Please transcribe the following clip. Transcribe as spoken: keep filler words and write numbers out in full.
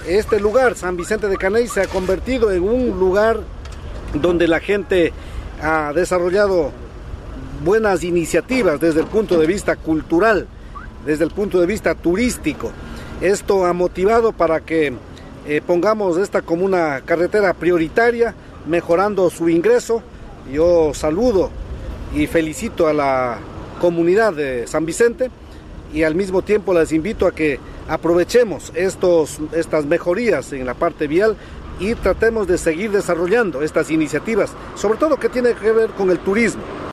este lugar, San Vicente de Caney, se ha convertido en un lugar donde la gente ha desarrollado buenas iniciativas desde el punto de vista cultural, desde el punto de vista turístico. Esto ha motivado para que eh, pongamos esta como una carretera prioritaria, mejorando su ingreso. Yo saludo y felicito a la comunidad de San Vicente y al mismo tiempo les invito a que aprovechemos estos, estas mejorías en la parte vial y tratemos de seguir desarrollando estas iniciativas, sobre todo que tiene que ver con el turismo.